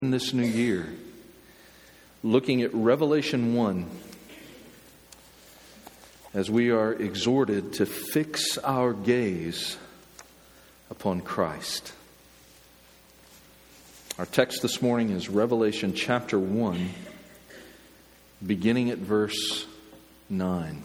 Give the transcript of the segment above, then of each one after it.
In this new year, looking at Revelation 1, as we are exhorted to fix our gaze upon Christ. Our text this morning is Revelation chapter 1, beginning at verse 9.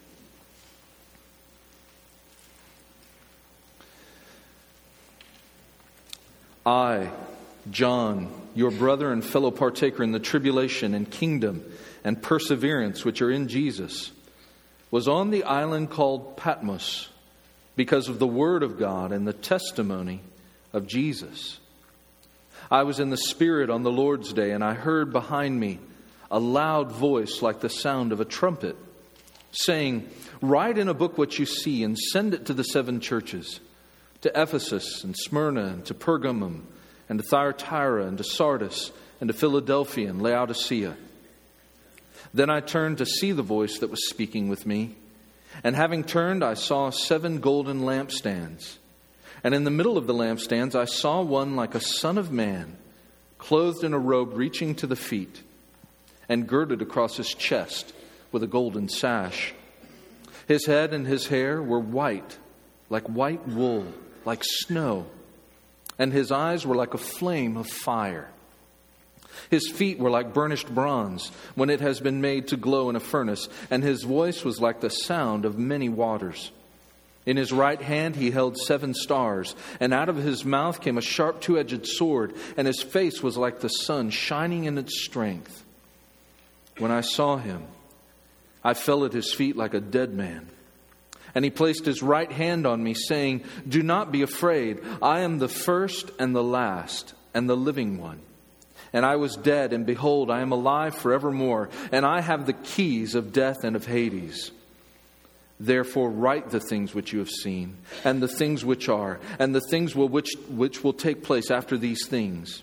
I, John, your brother and fellow partaker in the tribulation and kingdom and perseverance which are in Jesus, was on the island called Patmos because of the word of God and the testimony of Jesus. I was in the Spirit on the Lord's day, and I heard behind me a loud voice like the sound of a trumpet, saying, "Write in a book what you see and send it to the 7 churches, to Ephesus and Smyrna and to Pergamum and to Thyatira and to Sardis and to Philadelphia and Laodicea." Then I turned to see the voice that was speaking with me. And having turned, I saw 7 golden lampstands. And in the middle of the lampstands, I saw one like a son of man, clothed in a robe reaching to the feet, and girded across his chest with a golden sash. His head and his hair were white, like white wool, like snow. And his eyes were like a flame of fire. His feet were like burnished bronze when it has been made to glow in a furnace, and his voice was like the sound of many waters. In his right hand he held 7 stars, and out of his mouth came a sharp 2-edged sword, and his face was like the sun shining in its strength. When I saw him, I fell at his feet like a dead man. And he placed his right hand on me, saying, "Do not be afraid. I am the first and the last and the living one. And I was dead, and behold, I am alive forevermore, and I have the keys of death and of Hades. Therefore write the things which you have seen, and the things which are, and the things which will take place after these things.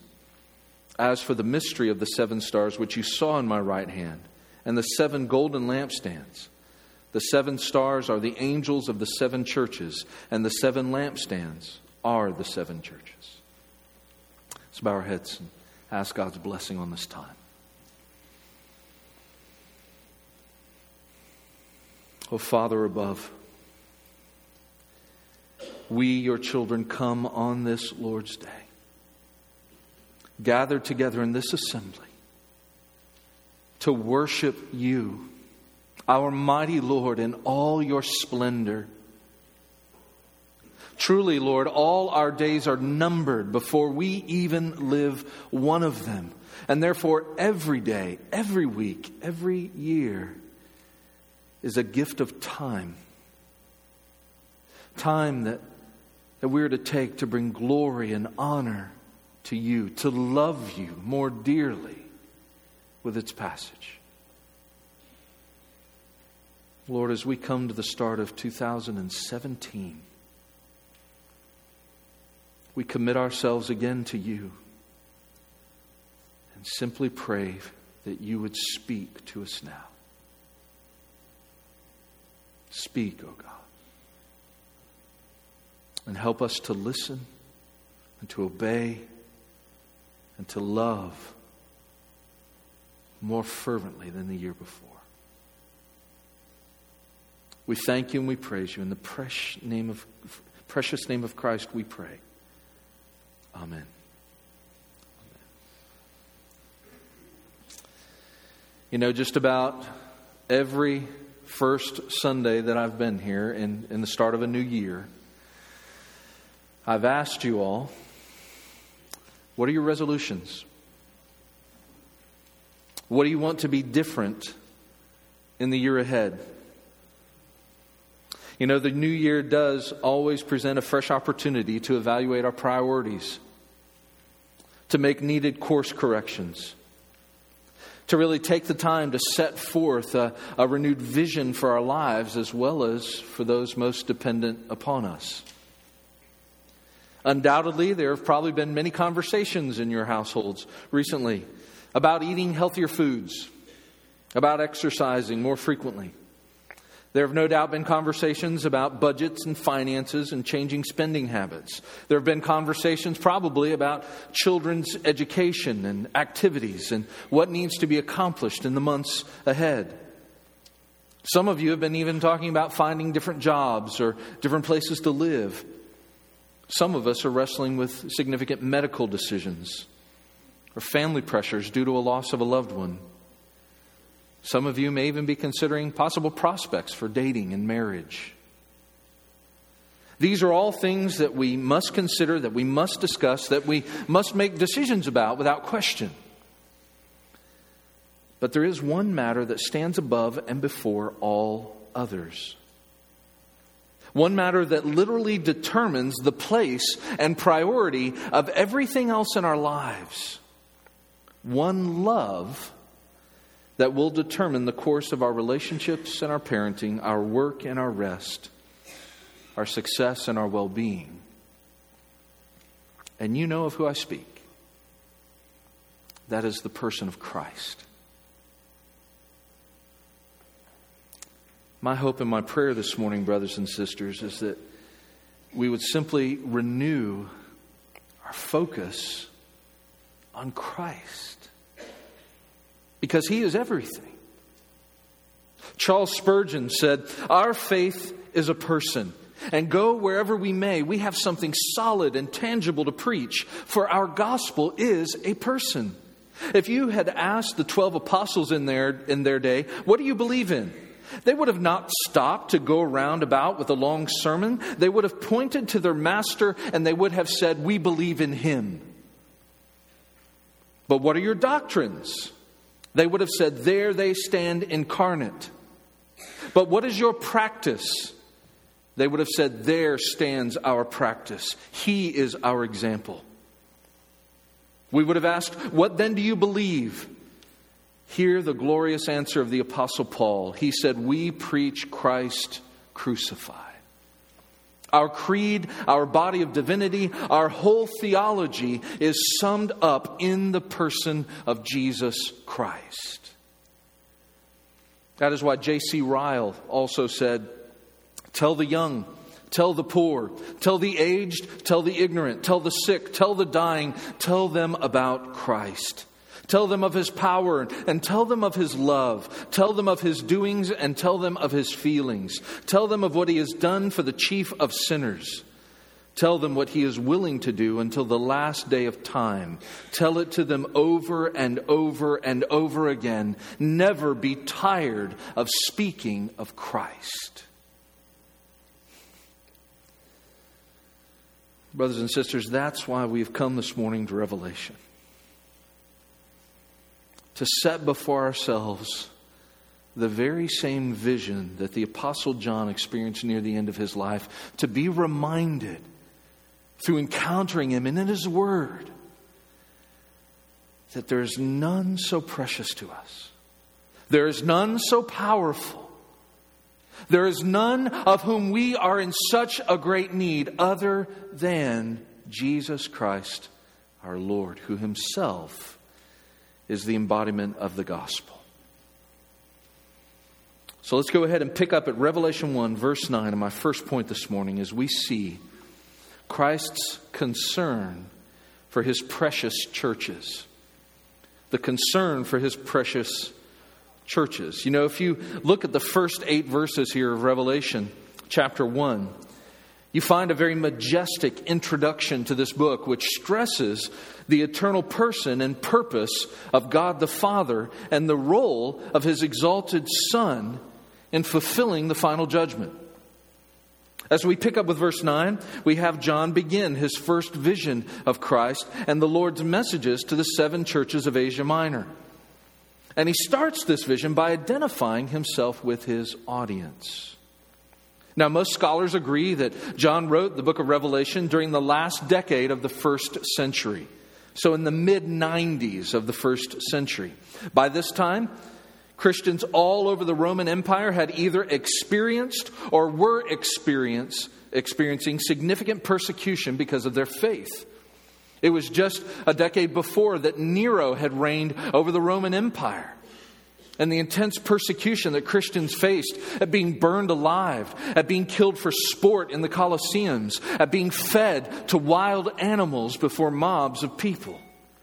As for the mystery of the 7 stars which you saw in my right hand, and the 7 golden lampstands, the 7 stars are the angels of the 7 churches, and the 7 lampstands are the 7 churches." Let's bow our heads and ask God's blessing on this time. Oh, Father above, we, your children, come on this Lord's day, gathered together in this assembly to worship you, our mighty Lord, in all your splendor. Truly, Lord, all our days are numbered before we even live one of them. And therefore, every day, every week, every year is a gift of time. Time that we're to take to bring glory and honor to you, to love you more dearly with its passage. Lord, as we come to the start of 2017, we commit ourselves again to you and simply pray that you would speak to us now. Speak, O God, and help us to listen and to obey and to love more fervently than the year before. We thank you and we praise you. In the precious name of Christ we pray. Amen. You know, just about every first Sunday that I've been here in the start of a new year, I've asked you all, what are your resolutions? What do you want to be different in the year ahead? You know, the new year does always present a fresh opportunity to evaluate our priorities, to make needed course corrections, to really take the time to set forth a renewed vision for our lives as well as for those most dependent upon us. Undoubtedly, there have probably been many conversations in your households recently about eating healthier foods, about exercising more frequently. There have no doubt been conversations about budgets and finances and changing spending habits. There have been conversations probably about children's education and activities and what needs to be accomplished in the months ahead. Some of you have been even talking about finding different jobs or different places to live. Some of us are wrestling with significant medical decisions or family pressures due to a loss of a loved one. Some of you may even be considering possible prospects for dating and marriage. These are all things that we must consider, that we must discuss, that we must make decisions about without question. But there is one matter that stands above and before all others. One matter that literally determines the place and priority of everything else in our lives. One love that will determine the course of our relationships and our parenting, our work and our rest, our success and our well-being. And you know of who I speak. That is the person of Christ. My hope and my prayer this morning, brothers and sisters, is that we would simply renew our focus on Christ. Because He is everything. Charles Spurgeon said, "Our faith is a person, and go wherever we may, we have something solid and tangible to preach, for our gospel is a person." If you had asked the 12 apostles in their day, what do you believe in? They would have not stopped to go around about with a long sermon. They would have pointed to their master and they would have said, "We believe in Him." But what are your doctrines? They would have said, "There they stand incarnate." But what is your practice? They would have said, "There stands our practice. He is our example." We would have asked, "What then do you believe?" Hear the glorious answer of the Apostle Paul. He said, "We preach Christ crucified." Our creed, our body of divinity, our whole theology is summed up in the person of Jesus Christ. That is why J.C. Ryle also said, "Tell the young, tell the poor, tell the aged, tell the ignorant, tell the sick, tell the dying, tell them about Christ. Tell them of His power and tell them of His love. Tell them of His doings and tell them of His feelings. Tell them of what He has done for the chief of sinners. Tell them what He is willing to do until the last day of time. Tell it to them over and over and over again. Never be tired of speaking of Christ." Brothers and sisters, that's why we've come this morning to Revelation. To set before ourselves the very same vision that the Apostle John experienced near the end of his life. To be reminded through encountering Him and in His Word that there is none so precious to us. There is none so powerful. There is none of whom we are in such a great need other than Jesus Christ our Lord, who Himself is the embodiment of the gospel. So let's go ahead and pick up at Revelation 1, verse 9. And my first point this morning is we see Christ's concern for His precious churches. The concern for His precious churches. You know, if you look at the first 8 verses here of Revelation chapter 1, you find a very majestic introduction to this book, which stresses the eternal person and purpose of God the Father and the role of His exalted Son in fulfilling the final judgment. As we pick up with verse 9, we have John begin his first vision of Christ and the Lord's messages to the 7 churches of Asia Minor. And he starts this vision by identifying himself with his audience. Now, most scholars agree that John wrote the book of Revelation during the last decade of the first century. So in the mid-90s of the first century. By this time, Christians all over the Roman Empire had either experienced or were experiencing significant persecution because of their faith. It was just a decade before that Nero had reigned over the Roman Empire. and the intense persecution that Christians faced at being burned alive, at being killed for sport in the Colosseums, at being fed to wild animals before mobs of people.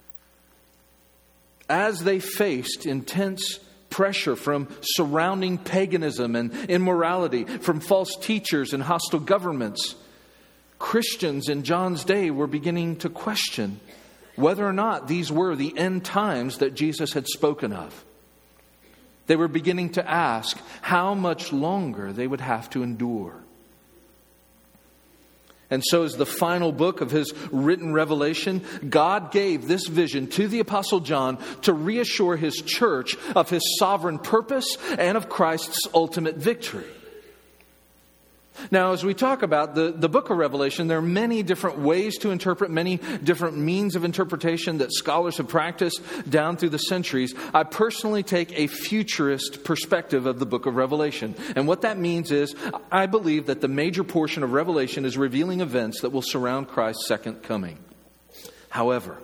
As they faced intense pressure from surrounding paganism and immorality, from false teachers and hostile governments, Christians in John's day were beginning to question whether or not these were the end times that Jesus had spoken of. They were beginning to ask how much longer they would have to endure. And so as the final book of his written revelation, God gave this vision to the Apostle John to reassure his church of his sovereign purpose and of Christ's ultimate victory. Now, as we talk about the book of Revelation, there are many different ways to interpret, many different means of interpretation that scholars have practiced down through the centuries. I personally take a futurist perspective of the book of Revelation. And what that means is, I believe that the major portion of Revelation is revealing events that will surround Christ's second coming. However,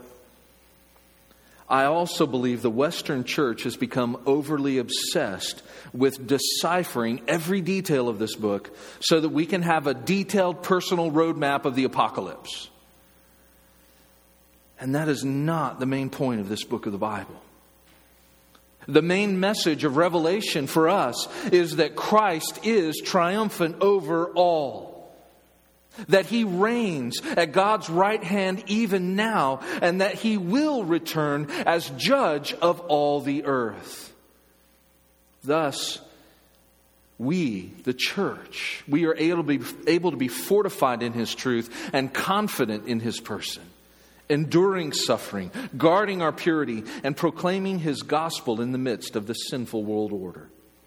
I also believe the Western church has become overly obsessed with deciphering every detail of this book so that we can have a detailed personal roadmap of the apocalypse. And that is not the main point of this book of the Bible. The main message of Revelation for us is that Christ is triumphant over all. That He reigns at God's right hand even now, and that He will return as judge of all the earth. Thus, we, the church, we are able to be fortified in His truth and confident in His person, enduring suffering, guarding our purity, and proclaiming His gospel in the midst of the sinful world order.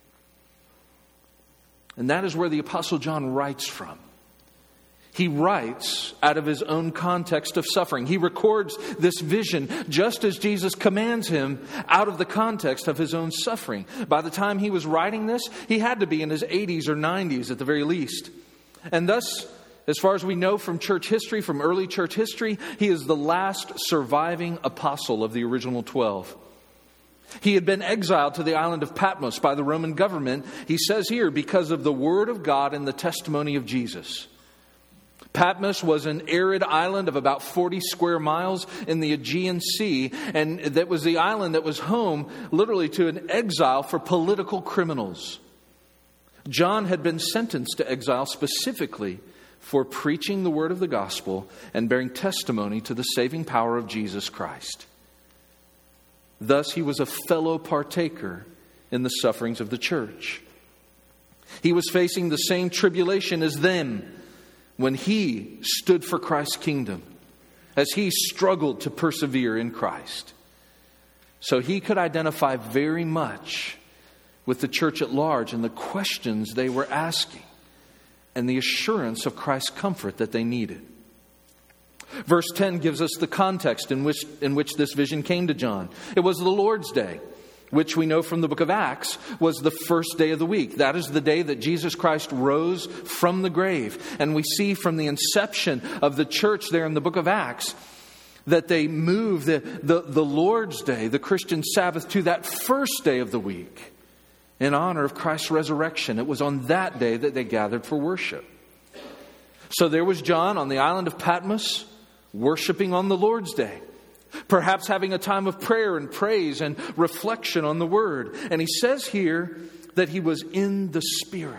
And that is where the Apostle John writes from. He writes out of his own context of suffering. He records this vision just as Jesus commands him out of the context of his own suffering. By the time he was writing this, he had to be in his 80s or 90s at the very least. And thus, as far as we know from church history, from early church history, he is the last surviving apostle of the original 12. He had been exiled to the island of Patmos by the Roman government, he says here, because of the word of God and the testimony of Jesus. Patmos was an arid island of about 40 square miles in the Aegean Sea, and that was the island that was home literally to an exile for political criminals. John had been sentenced to exile specifically for preaching the word of the gospel and bearing testimony to the saving power of Jesus Christ. Thus, he was a fellow partaker in the sufferings of the church. He was facing the same tribulation as them when he stood for Christ's kingdom, as he struggled to persevere in Christ. So he could identify very much with the church at large and the questions they were asking and the assurance of Christ's comfort that they needed. Verse 10 gives us the context in which this vision came to John. It was the Lord's Day, which we know from the book of Acts was the first day of the week. That is the day that Jesus Christ rose from the grave. And we see from the inception of the church there in the book of Acts that they moved the Lord's Day, the Christian Sabbath, to that first day of the week in honor of Christ's resurrection. It was on that day that they gathered for worship. So there was John on the island of Patmos worshiping on the Lord's Day. Perhaps having a time of prayer and praise and reflection on the Word. And he says here that he was in the Spirit.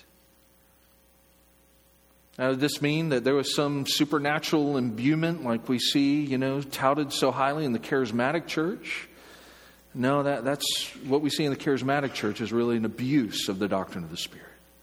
Now, does this mean that there was some supernatural imbuement like we see, touted so highly in the charismatic church? No, that's what we see in the charismatic church is really an abuse of the doctrine of the Spirit.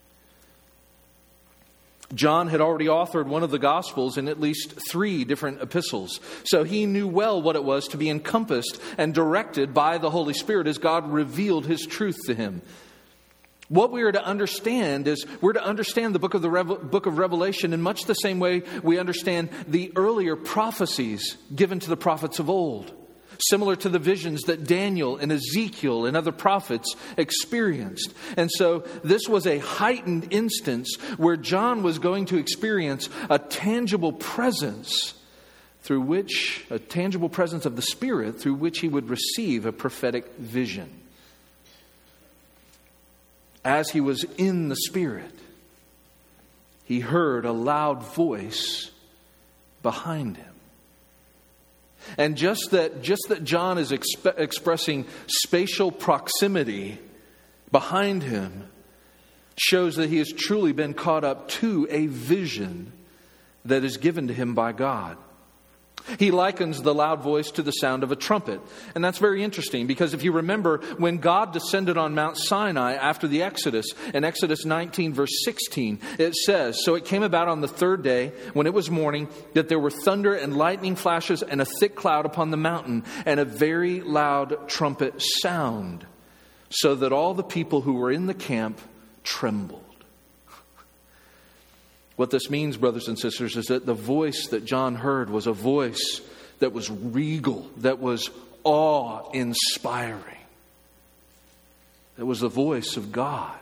John had already authored one of the Gospels in at least 3 different epistles. So he knew well what it was to be encompassed and directed by the Holy Spirit as God revealed His truth to him. What we are to understand is we're to understand the book of Revelation in much the same way we understand the earlier prophecies given to the prophets of old. Similar to the visions that Daniel and Ezekiel and other prophets experienced. And so this was a heightened instance where John was going to experience a tangible presence of the Spirit through which he would receive a prophetic vision. as he was in the Spirit, he heard a loud voice behind him. And just that John is expressing spatial proximity behind him shows that he has truly been caught up to a vision that is given to him by God. He likens the loud voice to the sound of a trumpet. And that's very interesting because if you remember when God descended on Mount Sinai after the Exodus, in Exodus 19 verse 16, it says, "So it came about on the third day when it was morning that there were thunder and lightning flashes and a thick cloud upon the mountain and a very loud trumpet sound, so that all the people who were in the camp trembled." What this means, brothers and sisters, is that the voice that John heard was a voice that was regal, that was awe-inspiring. It was the voice of God.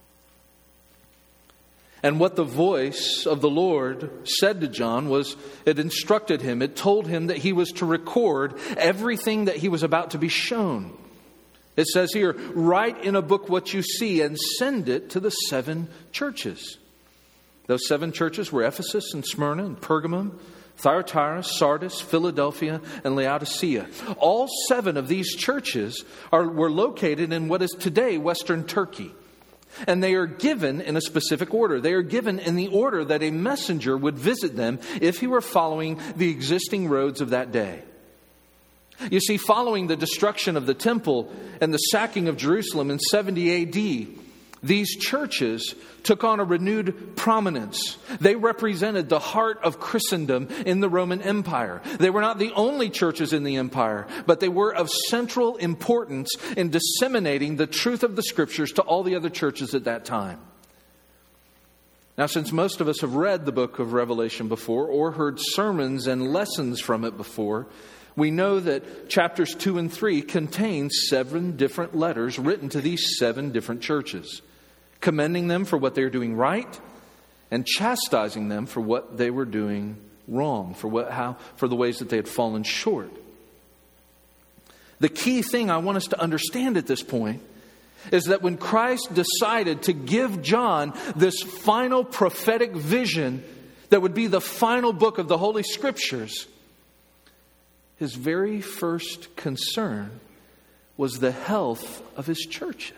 And what the voice of the Lord said to John was, it instructed him, it told him that he was to record everything that he was about to be shown. It says here, "Write in a book what you see and send it to the 7 churches." Those 7 churches were Ephesus and Smyrna and Pergamum, Thyatira, Sardis, Philadelphia, and Laodicea. All 7 of these churches were located in what is today Western Turkey. And they are given in a specific order. They are given in the order that a messenger would visit them if he were following the existing roads of that day. You see, following the destruction of the temple and the sacking of Jerusalem in 70 AD, these churches took on a renewed prominence. They represented the heart of Christendom in the Roman Empire. They were not the only churches in the empire, but they were of central importance in disseminating the truth of the Scriptures to all the other churches at that time. Now, since most of us have read the book of Revelation before or heard sermons and lessons from it before, we know that chapters 2 and 3 contain 7 different letters written to these 7 different churches, commending them for what they were doing right and chastising them for what they were doing wrong, for the ways that they had fallen short. The key thing I want us to understand at this point is that when Christ decided to give John this final prophetic vision that would be the final book of the Holy Scriptures, his very first concern was the health of his churches.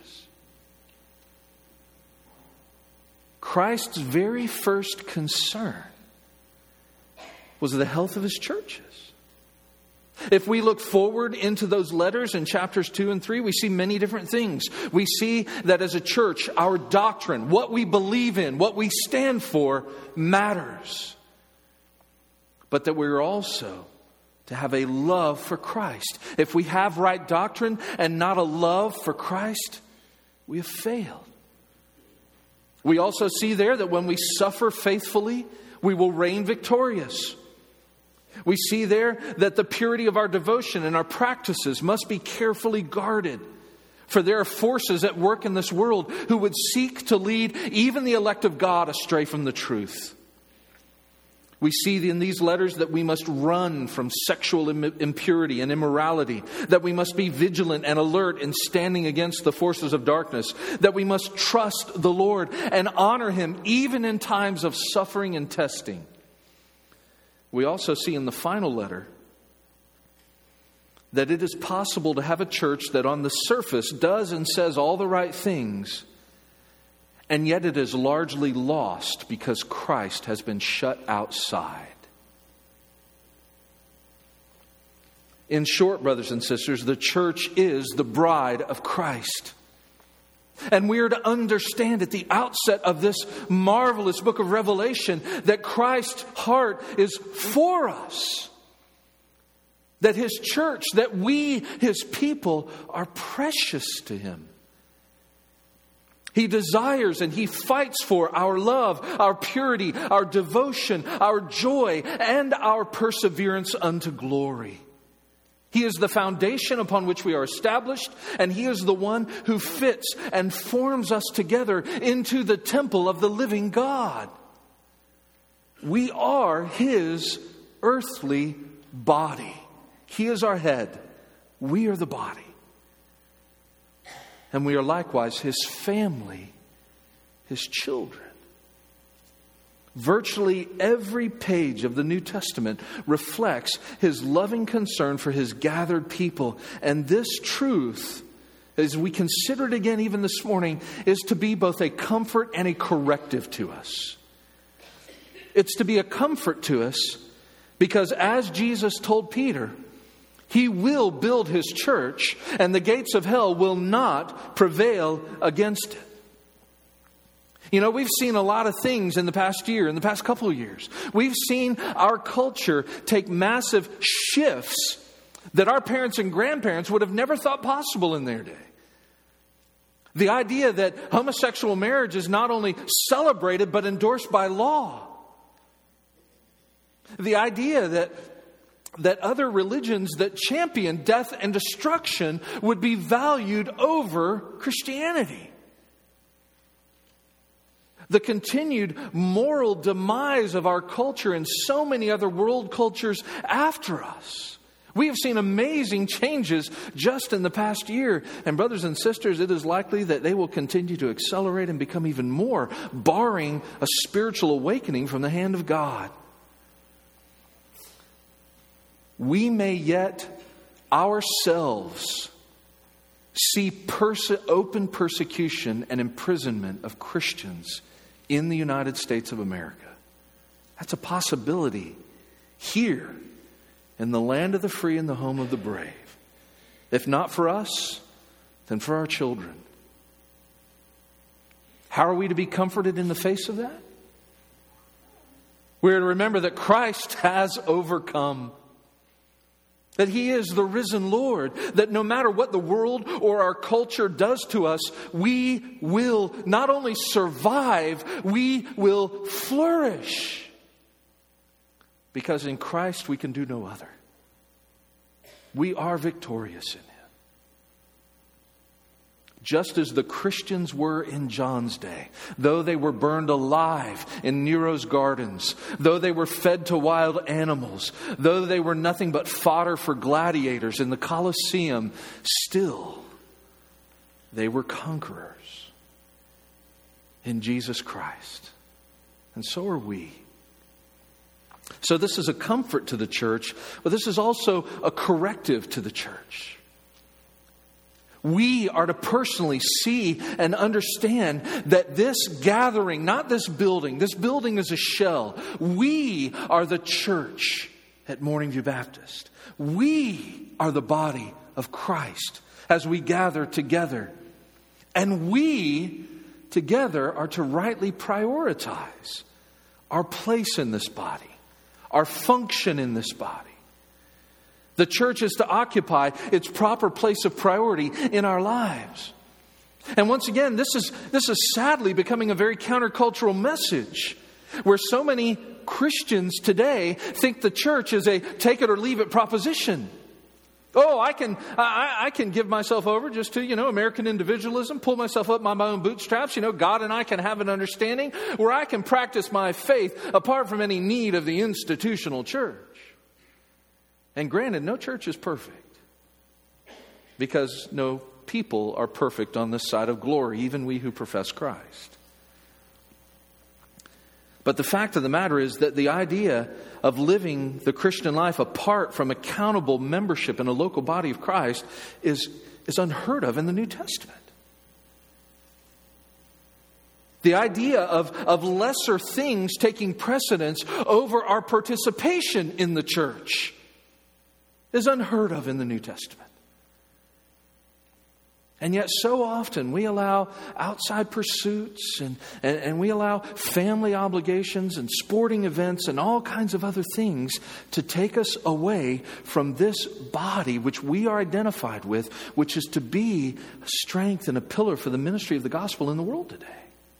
Christ's very first concern was the health of his churches. If we look forward into those letters in chapters 2 and 3, we see many different things. We see that as a church, our doctrine, what we believe in, what we stand for, matters. But that we're also to have a love for Christ. If we have right doctrine and not a love for Christ, we have failed. We also see there that when we suffer faithfully, we will reign victorious. We see there that the purity of our devotion and our practices must be carefully guarded. For there are forces at work in this world who would seek to lead even the elect of God astray from the truth. We see in these letters that we must run from sexual impurity and immorality, that we must be vigilant and alert in standing against the forces of darkness, that we must trust the Lord and honor Him even in times of suffering and testing. We also see in the final letter that it is possible to have a church that on the surface does and says all the right things, and yet it is largely lost because Christ has been shut outside. In short, brothers and sisters, the church is the bride of Christ. And we are to understand at the outset of this marvelous book of Revelation that Christ's heart is for us. That His church, that we, His people, are precious to Him. He desires and He fights for our love, our purity, our devotion, our joy, and our perseverance unto glory. He is the foundation upon which we are established, and He is the one who fits and forms us together into the temple of the living God. We are His earthly body. He is our head. We are the body. and we are likewise His family, His children. Virtually every page of the New Testament reflects His loving concern for His gathered people. And this truth, as we consider it again even this morning, is to be both a comfort and a corrective to us. It's to be a comfort to us because, as Jesus told Peter, He will build His church and the gates of hell will not prevail against it. You know, we've seen a lot of things in the past year, in the past couple of years. We've seen our culture take massive shifts that our parents and grandparents would have never thought possible in their day. The idea that homosexual marriage is not only celebrated but endorsed by law. The idea that other religions that champion death and destruction would be valued over Christianity. The continued moral demise of our culture and so many other world cultures after us. We have seen amazing changes just in the past year. And brothers and sisters, it is likely that they will continue to accelerate and become even more, barring a spiritual awakening from the hand of God. We may yet ourselves see open persecution and imprisonment of Christians in the United States of America. That's a possibility here in the land of the free and the home of the brave. If not for us, then for our children. How are we to be comforted in the face of that? We're to remember that Christ has overcome. That He is the risen Lord. That no matter what the world or our culture does to us, we will not only survive, we will flourish. Because in Christ we can do no other. We are victorious in Him. Just as the Christians were in John's day, though they were burned alive in Nero's gardens, though they were fed to wild animals, though they were nothing but fodder for gladiators in the Colosseum, still they were conquerors in Jesus Christ. And so are we. So this is a comfort to the church, but this is also a corrective to the church. We are to personally see and understand that this gathering, not this building is a shell. We are the church at Morning View Baptist. We are the body of Christ as we gather together. And we together are to rightly prioritize our place in this body, our function in this body. The church is to occupy its proper place of priority in our lives. And once again, this is sadly becoming a very countercultural message, where so many Christians today think the church is a take it or leave it proposition. Oh, I can give myself over just to, American individualism, pull myself up by my own bootstraps. God and I can have an understanding where I can practice my faith apart from any need of the institutional church. And granted, no church is perfect, because no people are perfect on this side of glory, even we who profess Christ. But the fact of the matter is that the idea of living the Christian life apart from accountable membership in a local body of Christ is unheard of in the New Testament. The idea of lesser things taking precedence over our participation in the church is unheard of in the New Testament. And yet so often we allow outside pursuits and we allow family obligations and sporting events and all kinds of other things to take us away from this body which we are identified with, which is to be a strength and a pillar for the ministry of the gospel in the world today.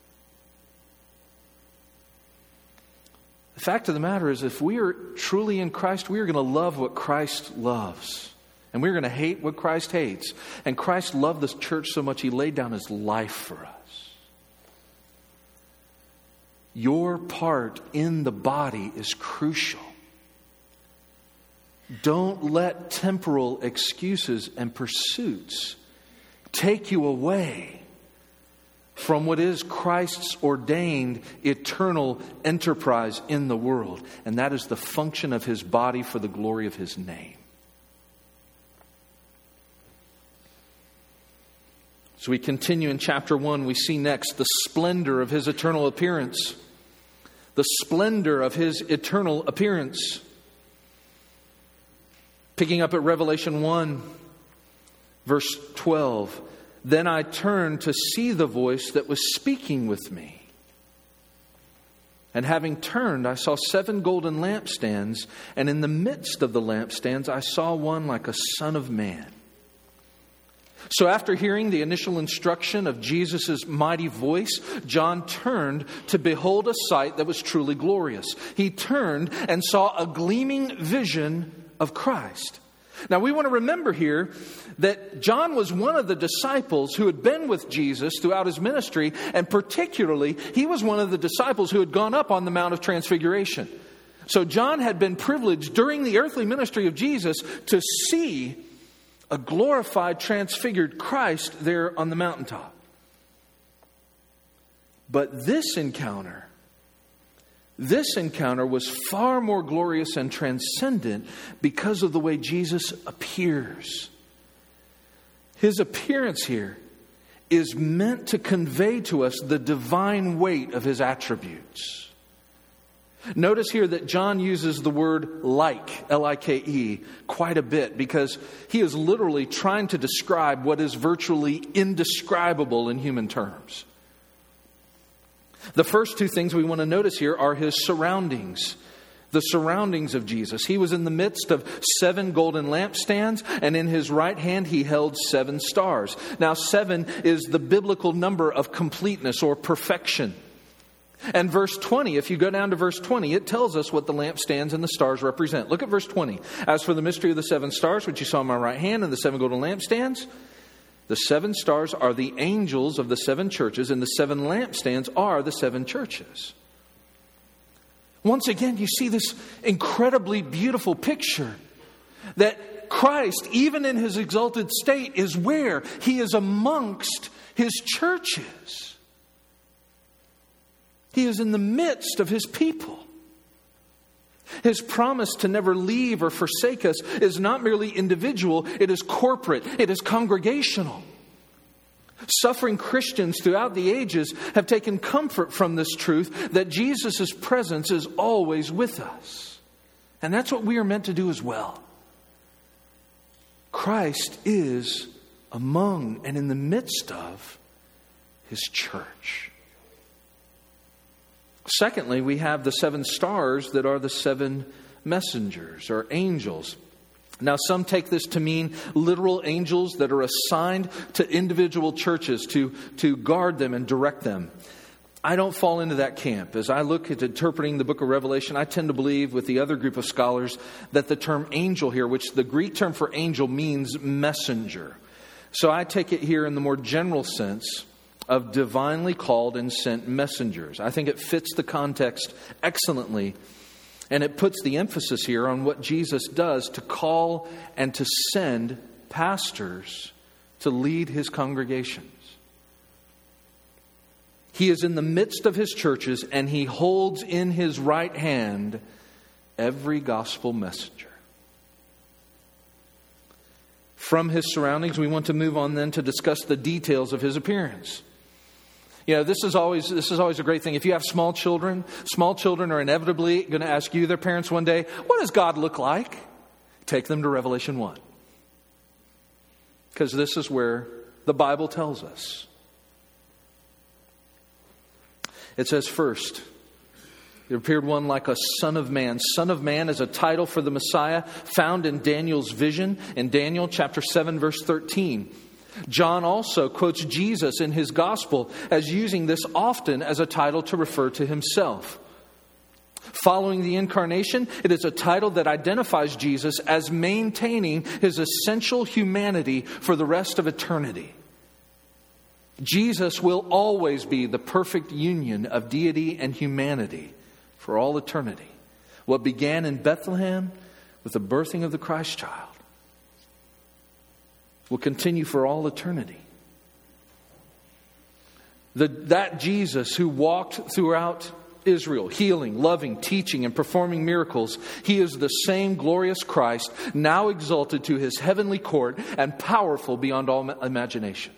The fact of the matter is, if we are truly in Christ, we are going to love what Christ loves. And we're going to hate what Christ hates. And Christ loved this church so much, He laid down His life for us. Your part in the body is crucial. Don't let temporal excuses and pursuits take you away from what is Christ's ordained eternal enterprise in the world. And that is the function of His body for the glory of His name. So we continue in chapter 1. We see next the splendor of His eternal appearance. The splendor of His eternal appearance. Picking up at Revelation 1, verse 12. Then I turned to see the voice that was speaking with me. And having turned, I saw 7 golden lampstands. And in the midst of the lampstands, I saw one like a son of man. So after hearing the initial instruction of Jesus' mighty voice, John turned to behold a sight that was truly glorious. He turned and saw a gleaming vision of Christ. Now we want to remember here that John was one of the disciples who had been with Jesus throughout His ministry, and particularly he was one of the disciples who had gone up on the Mount of Transfiguration. So John had been privileged during the earthly ministry of Jesus to see a glorified, transfigured Christ there on the mountaintop. But this encounter was far more glorious and transcendent because of the way Jesus appears. His appearance here is meant to convey to us the divine weight of His attributes. Notice here that John uses the word like, L-I-K-E, quite a bit because he is literally trying to describe what is virtually indescribable in human terms. The first 2 things we want to notice here are His surroundings. The surroundings of Jesus. He was in the midst of 7 golden lampstands, and in His right hand He held 7 stars. Now 7 is the biblical number of completeness or perfection. And verse 20, if you go down to verse 20, it tells us what the lampstands and the stars represent. Look at verse 20. As for the mystery of the 7 stars, which you saw in my right hand, and the 7 golden lampstands, the 7 stars are the angels of the 7 churches, and the 7 lampstands are the 7 churches. Once again, you see this incredibly beautiful picture that Christ, even in His exalted state, is where? He is amongst His churches. He is in the midst of His people. His promise to never leave or forsake us is not merely individual, it is corporate, it is congregational. Suffering Christians throughout the ages have taken comfort from this truth that Jesus' presence is always with us. And that's what we are meant to do as well. Christ is among and in the midst of His church. Secondly, we have the 7 stars that are the 7 messengers or angels. Now, some take this to mean literal angels that are assigned to individual churches to guard them and direct them. I don't fall into that camp. As I look at interpreting the book of Revelation, I tend to believe with the other group of scholars that the term angel here, which the Greek term for angel means messenger. So I take it here in the more general sense of divinely called and sent messengers. I think it fits the context excellently, and it puts the emphasis here on what Jesus does to call and to send pastors to lead His congregations. He is in the midst of His churches, and He holds in His right hand every gospel messenger. From His surroundings, we want to move on then to discuss the details of His appearance. You know, this is always a great thing. If you have small children are inevitably going to ask you, their parents, one day, what does God look like? Take them to Revelation 1. Because this is where the Bible tells us. It says first, there appeared one like a son of man. Son of man is a title for the Messiah found in Daniel's vision in Daniel chapter 7, verse 13. John also quotes Jesus in his gospel as using this often as a title to refer to himself. Following the incarnation, it is a title that identifies Jesus as maintaining His essential humanity for the rest of eternity. Jesus will always be the perfect union of deity and humanity for all eternity. What began in Bethlehem with the birthing of the Christ child will continue for all eternity. That Jesus who walked throughout Israel, healing, loving, teaching, and performing miracles, He is the same glorious Christ, now exalted to His heavenly court and powerful beyond all imagination.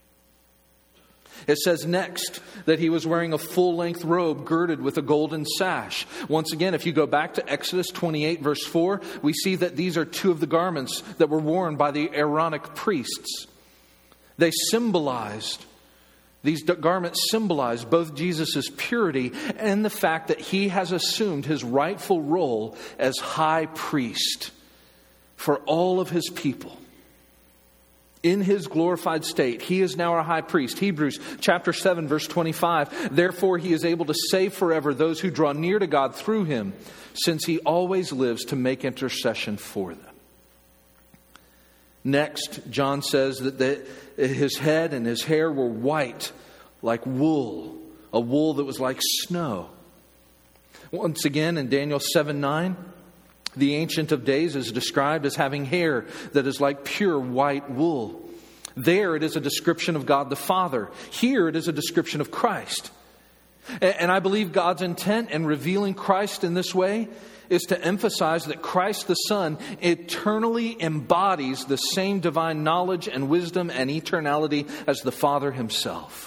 It says next that He was wearing a full-length robe girded with a golden sash. Once again, if you go back to Exodus 28 verse 4, we see that these are two of the garments that were worn by the Aaronic priests. These garments symbolize both Jesus' purity and the fact that He has assumed His rightful role as high priest for all of His people. In His glorified state, He is now our high priest. Hebrews chapter 7, verse 25. Therefore, He is able to save forever those who draw near to God through Him, since He always lives to make intercession for them. Next, John says that His head and His hair were white like wool, a wool that was like snow. Once again, in Daniel 7:9, the Ancient of Days is described as having hair that is like pure white wool. There it is a description of God the Father. Here it is a description of Christ. And I believe God's intent in revealing Christ in this way is to emphasize that Christ the Son eternally embodies the same divine knowledge and wisdom and eternality as the Father Himself.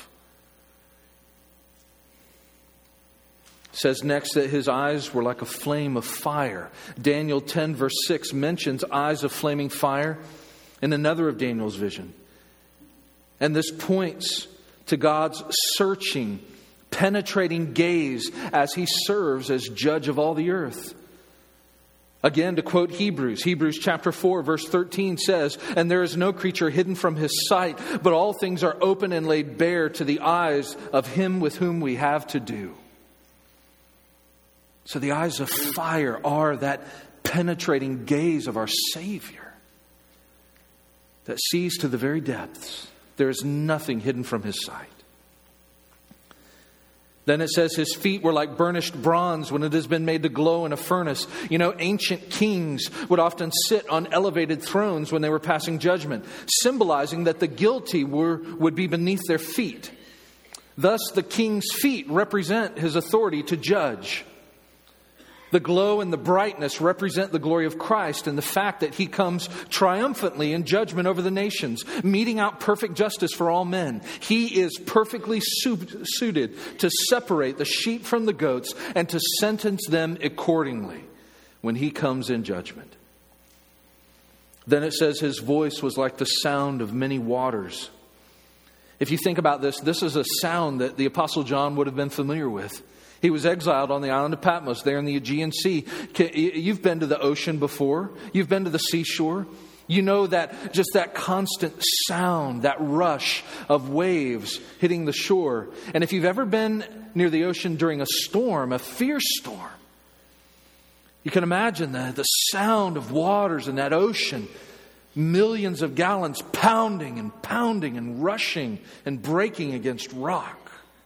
It says next that His eyes were like a flame of fire. Daniel 10 verse 6 mentions eyes of flaming fire in another of Daniel's vision. And this points to God's searching, penetrating gaze as He serves as judge of all the earth. Again, to quote Hebrews chapter 4 verse 13 says, "And there is no creature hidden from His sight, but all things are open and laid bare to the eyes of Him with whom we have to do." So the eyes of fire are that penetrating gaze of our Savior that sees to the very depths. There is nothing hidden from His sight. Then it says His feet were like burnished bronze when it has been made to glow in a furnace. You know, ancient kings would often sit on elevated thrones when they were passing judgment, symbolizing that the guilty would be beneath their feet. Thus, the king's feet represent His authority to judge. The glow and the brightness represent the glory of Christ and the fact that He comes triumphantly in judgment over the nations, meting out perfect justice for all men. He is perfectly suited to separate the sheep from the goats and to sentence them accordingly when He comes in judgment. Then it says His voice was like the sound of many waters. If you think about this, this is a sound that the Apostle John would have been familiar with. He was exiled on the island of Patmos there in the Aegean Sea. You've been to the ocean before. You've been to the seashore. You know that just that constant sound, that rush of waves hitting the shore. And if you've ever been near the ocean during a storm, a fierce storm, you can imagine the sound of waters in that ocean. Millions of gallons pounding and rushing and breaking against rock.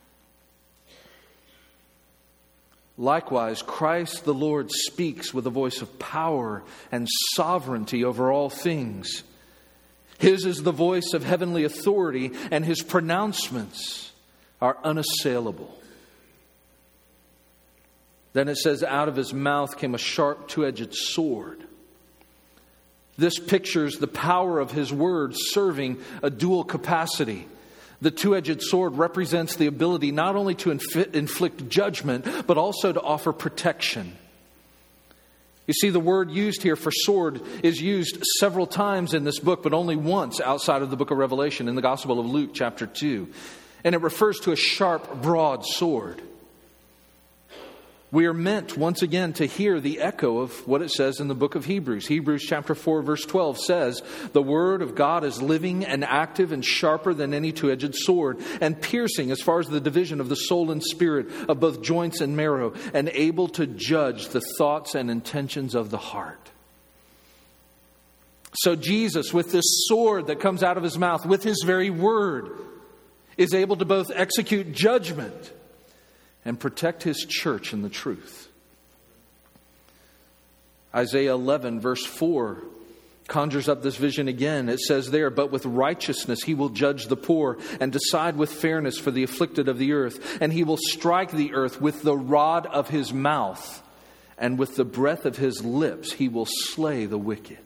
Likewise, Christ the Lord speaks with a voice of power and sovereignty over all things. His is the voice of heavenly authority, and His pronouncements are unassailable. Then it says, out of His mouth came a sharp two-edged sword. This pictures the power of His word serving a dual capacity. The two-edged sword represents the ability not only to inflict judgment, but also to offer protection. You see, the word used here for sword is used several times in this book, but only once outside of the book of Revelation in the Gospel of Luke, chapter 2. And it refers to a sharp, broad sword. We are meant, once again, to hear the echo of what it says in the book of Hebrews. Hebrews chapter 4, verse 12 says, "The word of God is living and active and sharper than any two-edged sword, and piercing as far as the division of the soul and spirit, of both joints and marrow, and able to judge the thoughts and intentions of the heart." So Jesus, with this sword that comes out of His mouth, with His very word, is able to both execute judgment and protect His church in the truth. Isaiah 11 verse 4 conjures up this vision again. It says there, but with righteousness he will judge the poor and decide with fairness for the afflicted of the earth. And he will strike the earth with the rod of his mouth, and with the breath of his lips he will slay the wicked.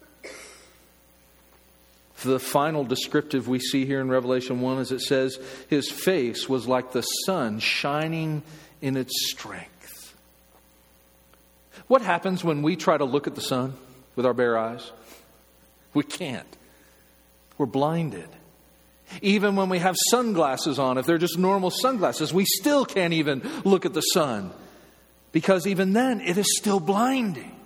The final descriptive we see here in Revelation 1 is it says, his face was like the sun shining in its strength. What happens when we try to look at the sun with our bare eyes? We can't. We're blinded. Even when we have sunglasses on, if they're just normal sunglasses, we still can't even look at the sun. Because even then, it is still blinding.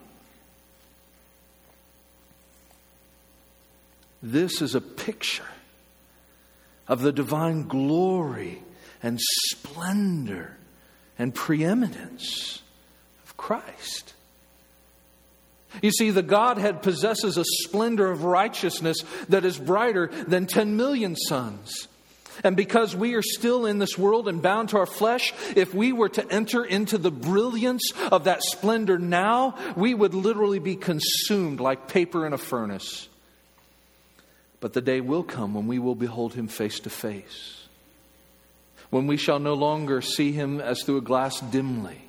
This is a picture of the divine glory and splendor and preeminence of Christ. You see, the Godhead possesses a splendor of righteousness that is brighter than 10 million suns. And because we are still in this world and bound to our flesh, if we were to enter into the brilliance of that splendor now, we would literally be consumed like paper in a furnace. But the day will come when we will behold Him face to face, when we shall no longer see Him as through a glass dimly.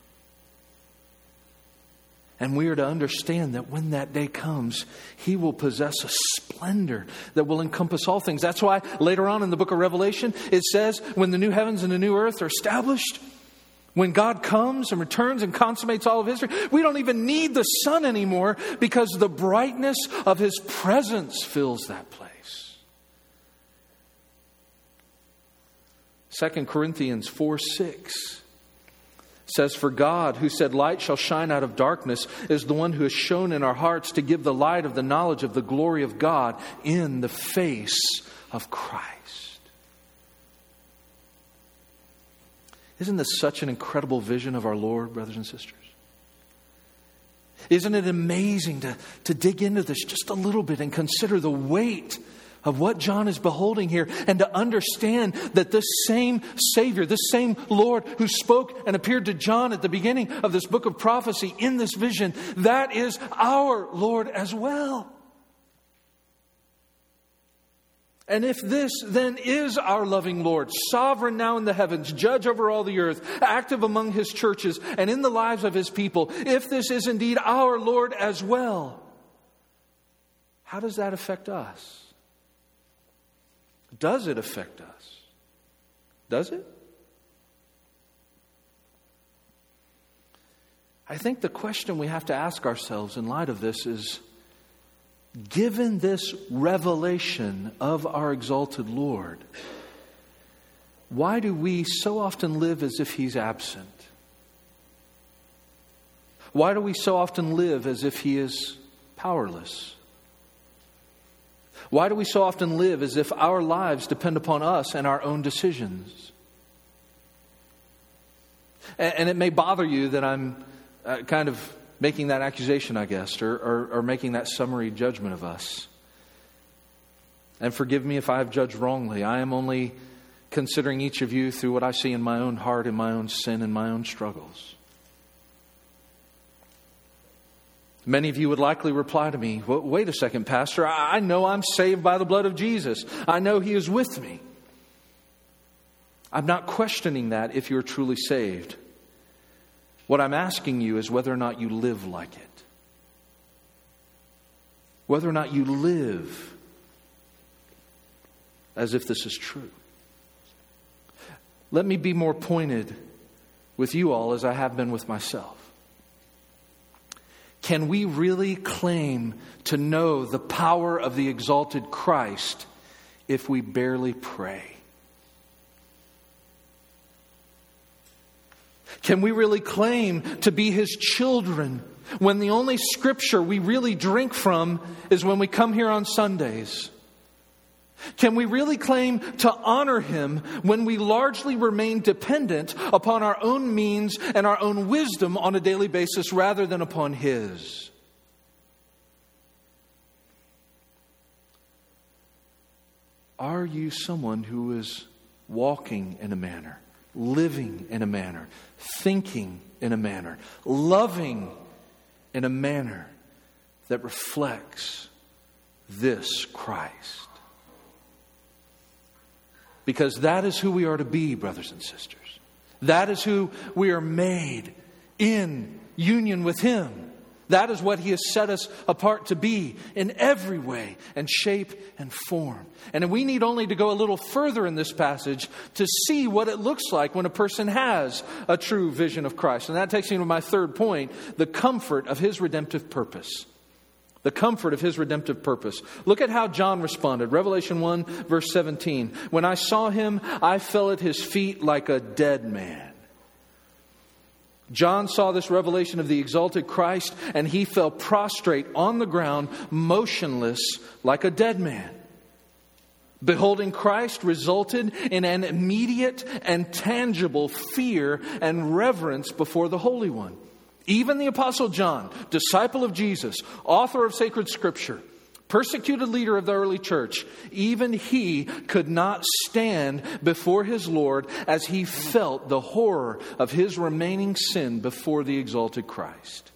And we are to understand that when that day comes, He will possess a splendor that will encompass all things. That's why later on in the book of Revelation, it says when the new heavens and the new earth are established, when God comes and returns and consummates all of history, we don't even need the sun anymore because the brightness of His presence fills that place. 2 Corinthians 4:6 says, for God, who said, light shall shine out of darkness, is the one who has shone in our hearts to give the light of the knowledge of the glory of God in the face of Christ. Isn't this such an incredible vision of our Lord, brothers and sisters? Isn't it amazing to dig into this just a little bit and consider the weight of what John is beholding here, and to understand that this same Savior, this same Lord who spoke and appeared to John at the beginning of this book of prophecy in this vision, that is our Lord as well. And if this then is our loving Lord, sovereign now in the heavens, judge over all the earth, active among His churches and in the lives of His people, if this is indeed our Lord as well, how does that affect us? Does it affect us? Does it? I think the question we have to ask ourselves in light of this is, given this revelation of our exalted Lord, why do we so often live as if He's absent? Why do we so often live as if He is powerless? Why do we so often live as if our lives depend upon us and our own decisions? And it may bother you that I'm kind of making that accusation, I guess, or making that summary judgment of us. And forgive me if I have judged wrongly. I am only considering each of you through what I see in my own heart, in my own sin, and my own struggles. Many of you would likely reply to me, well, wait a second, Pastor. I know I'm saved by the blood of Jesus. I know He is with me. I'm not questioning that if you're truly saved. What I'm asking you is whether or not you live like it. Whether or not you live as if this is true. Let me be more pointed with you all as I have been with myself. Can we really claim to know the power of the exalted Christ if we barely pray? Can we really claim to be His children when the only scripture we really drink from is when we come here on Sundays? Can we really claim to honor Him when we largely remain dependent upon our own means and our own wisdom on a daily basis rather than upon His? Are you someone who is walking in a manner, living in a manner, thinking in a manner, loving in a manner that reflects this Christ. Because that is who we are to be, brothers and sisters. That is who we are made in union with Him. That is what He has set us apart to be in every way and shape and form. And we need only to go a little further in this passage to see what it looks like when a person has a true vision of Christ. And that takes me to my third point, the comfort of His redemptive purpose. The comfort of His redemptive purpose. Look at how John responded. Revelation 1, verse 17. When I saw Him, I fell at His feet like a dead man. John saw this revelation of the exalted Christ, and he fell prostrate on the ground, motionless like a dead man. Beholding Christ resulted in an immediate and tangible fear and reverence before the Holy One. Even the Apostle John, disciple of Jesus, author of sacred Scripture, persecuted leader of the early church, even he could not stand before his Lord as he felt the horror of his remaining sin before the exalted Christ.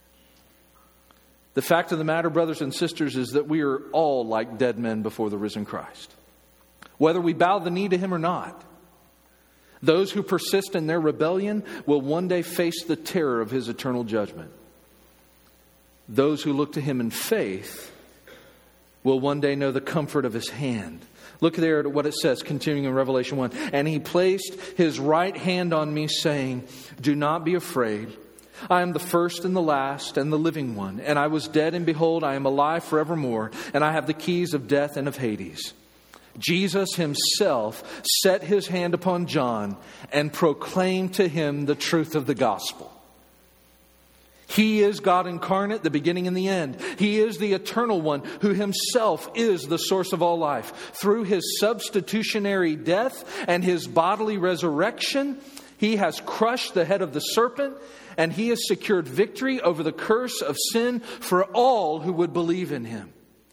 The fact of the matter, brothers and sisters, is that we are all like dead men before the risen Christ. Whether we bow the knee to Him or not, those who persist in their rebellion will one day face the terror of His eternal judgment. Those who look to Him in faith will one day know the comfort of His hand. Look there at what it says, continuing in Revelation 1. And He placed His right hand on me, saying, do not be afraid. I am the first and the last and the living one. And I was dead, and behold, I am alive forevermore. And I have the keys of death and of Hades. Jesus Himself set His hand upon John and proclaimed to him the truth of the gospel. He is God incarnate, the beginning and the end. He is the eternal one who Himself is the source of all life. Through His substitutionary death and His bodily resurrection, He has crushed the head of the serpent, and He has secured victory over the curse of sin for all who would believe in Him.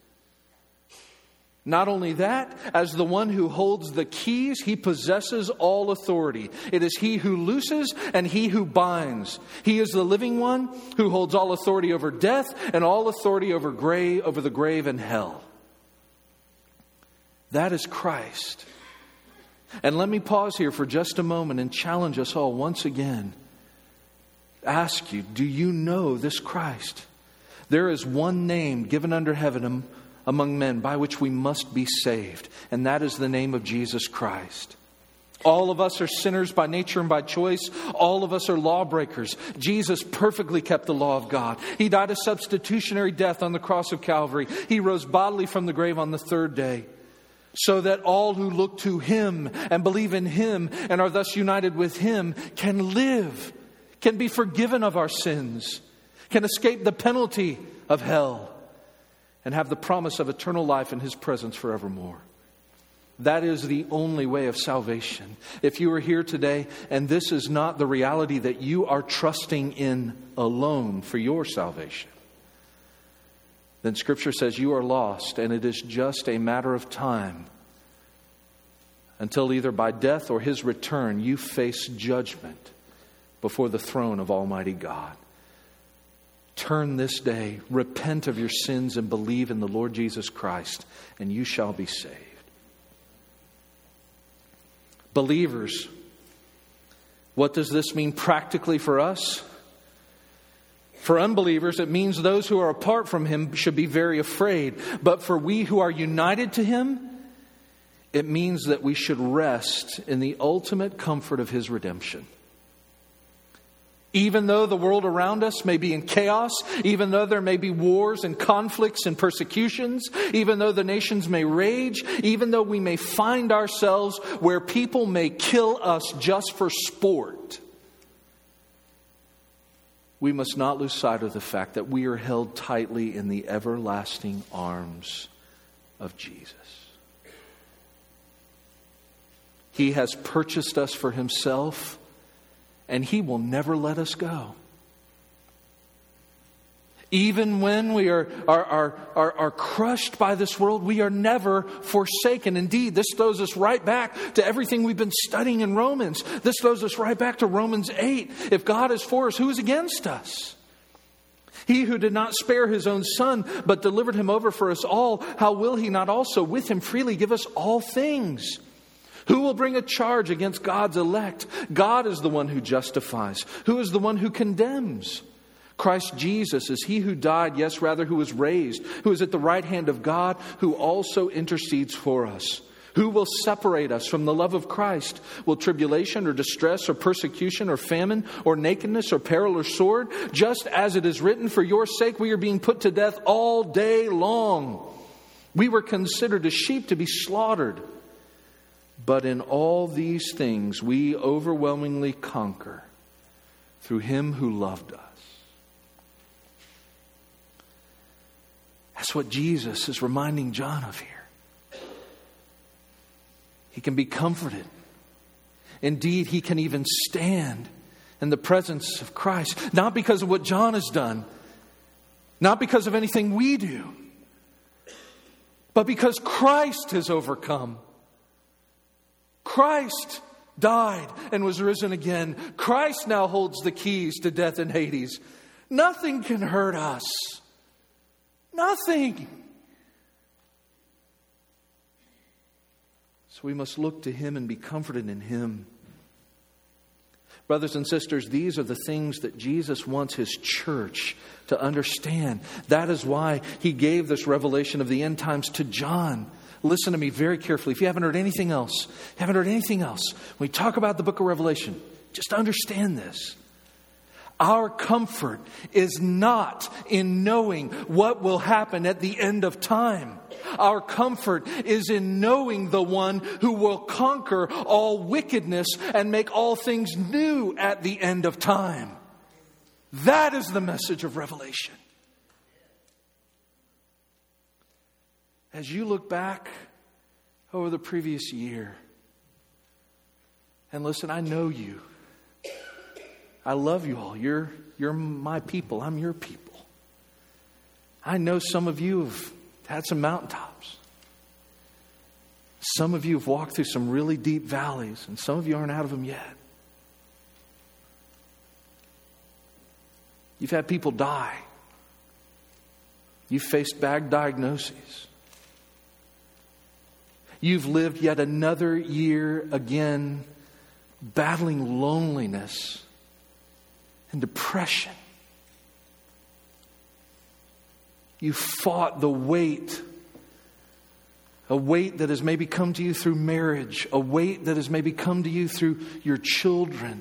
Not only that, as the one who holds the keys, He possesses all authority. It is He who looses and He who binds. He is the living one who holds all authority over death and all authority over the grave and hell. That is Christ. And let me pause here for just a moment and challenge us all once again. Ask you, do you know this Christ? There is one name given under heaven among men by which we must be saved, and that is the name of Jesus Christ. All of us are sinners by nature and by choice. All of us are lawbreakers. Jesus perfectly kept the law of God. He died a substitutionary death on the cross of Calvary. He rose bodily from the grave on the third day, so that all who look to Him and believe in Him and are thus united with Him can live, can be forgiven of our sins, can escape the penalty of hell, and have the promise of eternal life in His presence forevermore. That is the only way of salvation. If you are here today and this is not the reality that you are trusting in alone for your salvation, then Scripture says you are lost, and it is just a matter of time until either by death or His return you face judgment before the throne of Almighty God. Turn this day, repent of your sins, and believe in the Lord Jesus Christ, and you shall be saved. Believers, what does this mean practically for us? For unbelievers, it means those who are apart from Him should be very afraid. But for we who are united to Him, it means that we should rest in the ultimate comfort of His redemption. Even though the world around us may be in chaos, even though there may be wars and conflicts and persecutions, even though the nations may rage, even though we may find ourselves where people may kill us just for sport, we must not lose sight of the fact that we are held tightly in the everlasting arms of Jesus. He has purchased us for Himself, and He will never let us go. Even when we are crushed by this world, we are never forsaken. Indeed, this throws us right back to everything we've been studying in Romans. This throws us right back to Romans 8. If God is for us, who is against us? He who did not spare his own Son, but delivered him over for us all, how will he not also with him freely give us all things? Who will bring a charge against God's elect? God is the one who justifies. Who is the one who condemns? Christ Jesus is he who died, yes, rather who was raised, who is at the right hand of God, who also intercedes for us. Who will separate us from the love of Christ? Will tribulation or distress or persecution or famine or nakedness or peril or sword? Just as it is written, for your sake we are being put to death all day long. We were considered as sheep to be slaughtered. But in all these things we overwhelmingly conquer through him who loved us. That's what Jesus is reminding John of here. He can be comforted. Indeed, he can even stand in the presence of Christ. Not because of what John has done. Not because of anything we do. But because Christ has overcome. Christ died and was risen again. Christ now holds the keys to death and Hades. Nothing can hurt us. Nothing. So we must look to him and be comforted in him. Brothers and sisters, these are the things that Jesus wants his church to understand. That is why he gave this revelation of the end times to John. Listen to me very carefully. If you haven't heard anything else, when we talk about the book of Revelation, just understand this. Our comfort is not in knowing what will happen at the end of time. Our comfort is in knowing the one who will conquer all wickedness and make all things new at the end of time. That is the message of Revelation. As you look back over the previous year, and listen, I know you. I love you all. You're my people. I'm your people. I know some of you have had some mountaintops. Some of you have walked through some really deep valleys, and some of you aren't out of them yet. You've had people die. You've faced bad diagnoses. You've lived yet another year again battling loneliness and depression. You fought the weight. A weight that has maybe come to you through marriage. A weight that has maybe come to you through your children.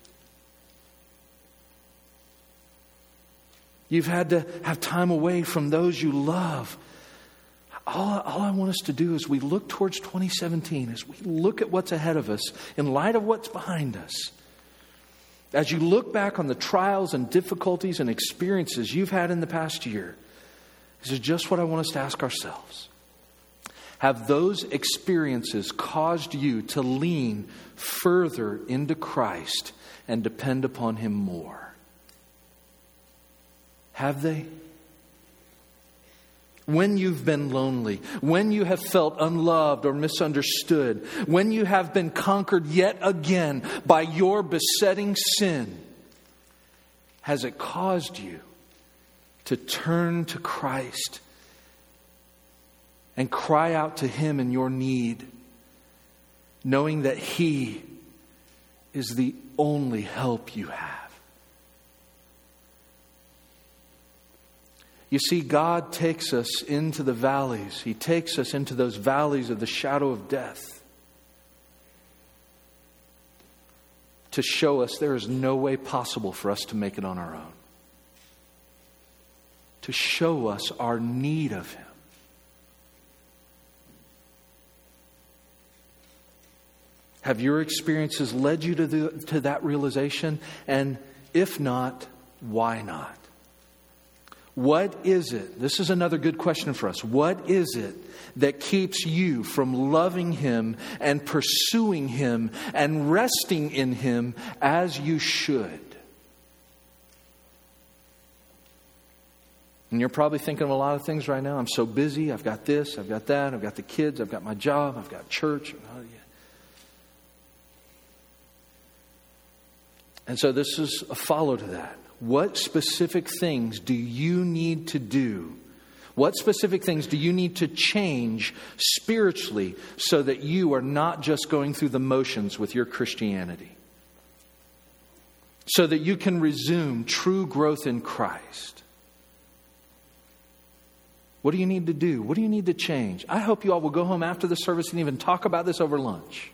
You've had to have time away from those you love. All I want us to do as we look towards 2017, as we look at what's ahead of us, in light of what's behind us, as you look back on the trials and difficulties and experiences you've had in the past year, this is just what I want us to ask ourselves. Have those experiences caused you to lean further into Christ and depend upon him more? Have they? When you've been lonely, when you have felt unloved or misunderstood, when you have been conquered yet again by your besetting sin, has it caused you to turn to Christ and cry out to him in your need, knowing that he is the only help you have? You see, God takes us into the valleys. He takes us into those valleys of the shadow of death to show us there is no way possible for us to make it on our own. To show us our need of him. Have your experiences led you to that realization? And if not, why not? What is it? This is another good question for us. What is it that keeps you from loving him and pursuing him and resting in him as you should? And you're probably thinking of a lot of things right now. I'm so busy. I've got this. I've got that. I've got the kids. I've got my job. I've got church. And so this is a follow to that. What specific things do you need to do? What specific things do you need to change spiritually so that you are not just going through the motions with your Christianity? So that you can resume true growth in Christ. What do you need to do? What do you need to change? I hope you all will go home after the service and even talk about this over lunch.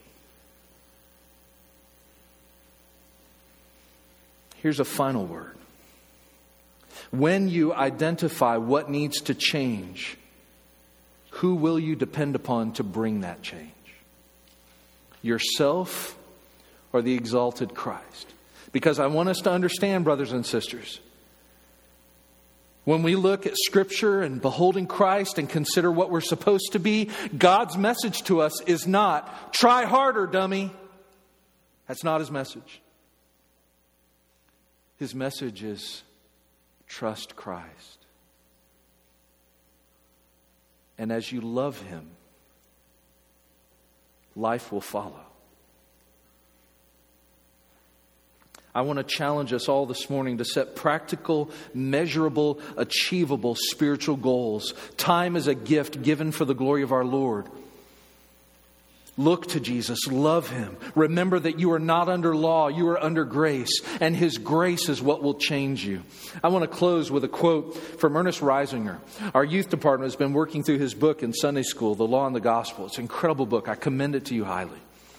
Here's a final word. When you identify what needs to change, who will you depend upon to bring that change? Yourself or the exalted Christ? Because I want us to understand, brothers and sisters, when we look at Scripture and beholding Christ and consider what we're supposed to be, God's message to us is not, try harder, dummy. That's not His message. His message is, trust Christ. And as you love Him, life will follow. I want to challenge us all this morning to set practical, measurable, achievable spiritual goals. Time is a gift given for the glory of our Lord. Look to Jesus. Love Him. Remember that you are not under law. You are under grace. And His grace is what will change you. I want to close with a quote from Ernest Reisinger. Our youth department has been working through his book in Sunday school, The Law and the Gospel. It's an incredible book. I commend it to you highly.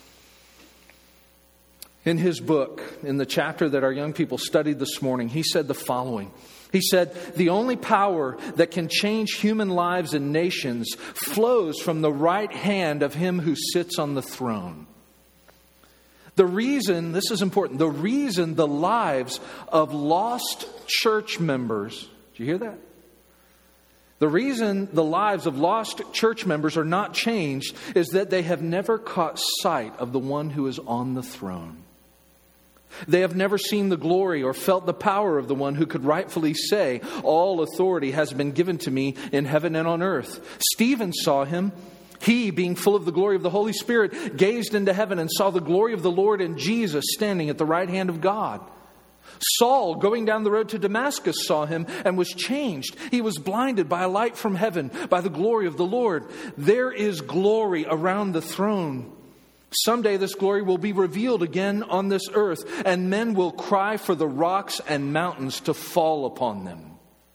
In his book, in the chapter that our young people studied this morning, he said the following. He said, the only power that can change human lives and nations flows from the right hand of Him who sits on the throne. The reason, this is important, the reason the lives of lost church members, did you hear that? The reason the lives of lost church members are not changed is that they have never caught sight of the one who is on the throne. They have never seen the glory or felt the power of the one who could rightfully say, all authority has been given to me in heaven and on earth. Stephen saw Him. He, being full of the glory of the Holy Spirit, gazed into heaven and saw the glory of the Lord and Jesus standing at the right hand of God. Saul, going down the road to Damascus, saw Him and was changed. He was blinded by a light from heaven, by the glory of the Lord. There is glory around the throne. Someday this glory will be revealed again on this earth, and men will cry for the rocks and mountains to fall upon them.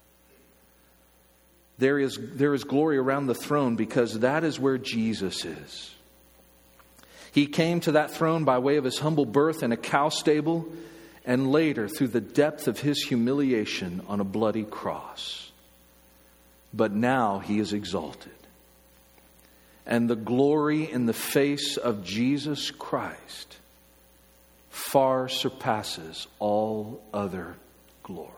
There is glory around the throne because that is where Jesus is. He came to that throne by way of His humble birth in a cow stable, and later through the depth of His humiliation on a bloody cross. But now He is exalted. And the glory in the face of Jesus Christ far surpasses all other glory.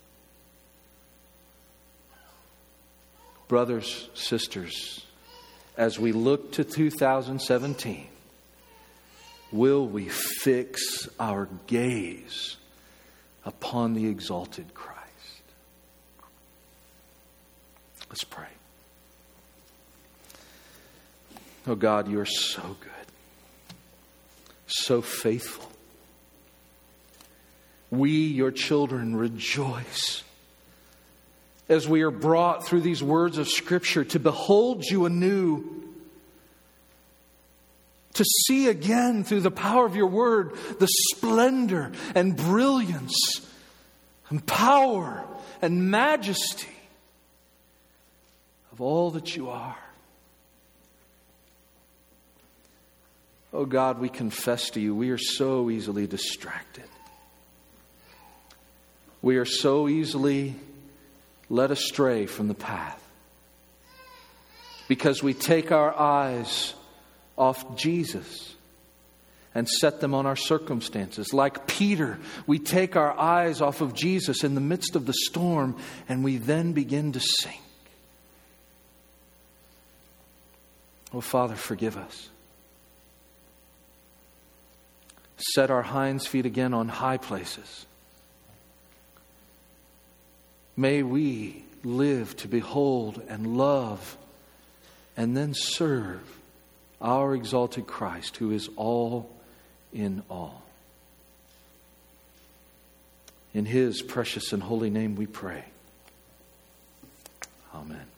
Brothers, sisters, as we look to 2017, will we fix our gaze upon the exalted Christ? Let's pray. Oh God, you are so good, so faithful. We, your children, rejoice as we are brought through these words of Scripture to behold you anew, to see again through the power of your word the splendor and brilliance and power and majesty of all that you are. Oh God, we confess to you, we are so easily distracted. We are so easily led astray from the path because we take our eyes off Jesus and set them on our circumstances. Like Peter, we take our eyes off of Jesus in the midst of the storm and we then begin to sink. Oh Father, forgive us. Set our hinds feet again on high places. May we live to behold and love and then serve our exalted Christ, who is all in all. In His precious and holy name we pray. Amen.